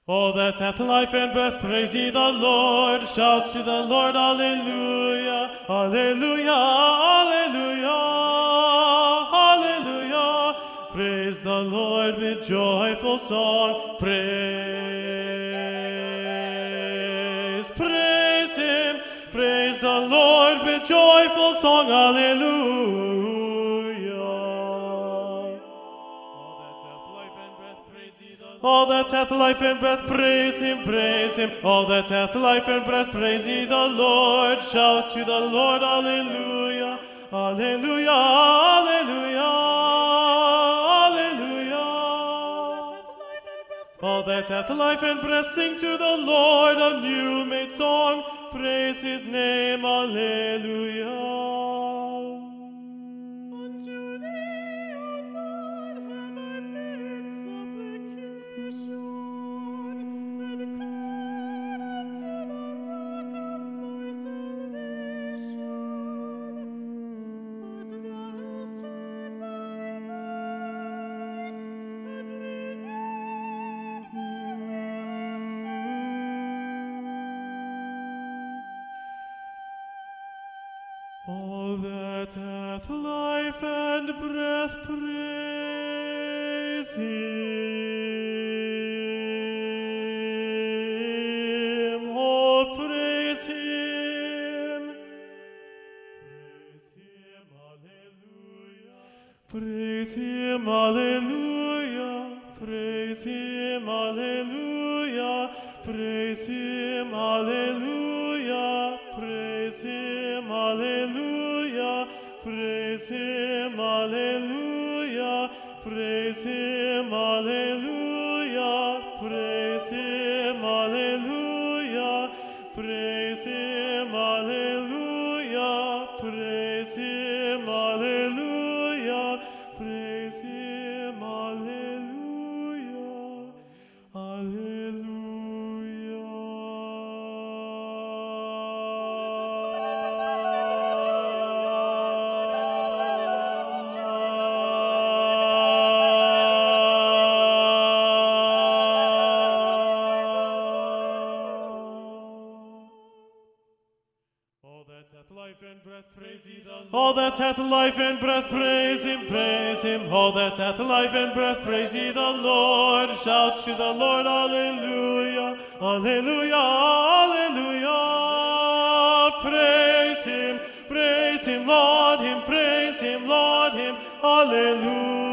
All that hath life and breath, praise ye the Lord. Shout to the Lord, Alleluia, Alleluia, Alleluia, Alleluia. Praise the Lord with joyful song. Praise Him. Praise the Lord with joyful song. Alleluia. All that hath life and breath, praise Him, praise Him. All that hath life and breath, praise ye the Lord. Shout to the Lord, Alleluia, Alleluia, Alleluia, Alleluia. All that hath life and breath, sing to the Lord a new made song. Praise His name, Alleluia. All that hath life and breath, praise Him. Oh, praise Him. Praise Him, Alleluia. Praise Him, Alleluia. Praise Him, Alleluia. Praise Him, Alleluia. Praise Him, Alleluia. Praise Him, Alleluia. Praise Him, Alleluia. Praise Him, Alleluia. Praise Him, Alleluia. Praise Him, Alleluia. Alleluia. All that hath life and breath, praise Him, praise Him. All that hath life and breath, praise ye the Lord. Shout to the Lord, Alleluia, Alleluia, Alleluia. Praise Him, Lord Him, praise Him, Lord Him, Alleluia.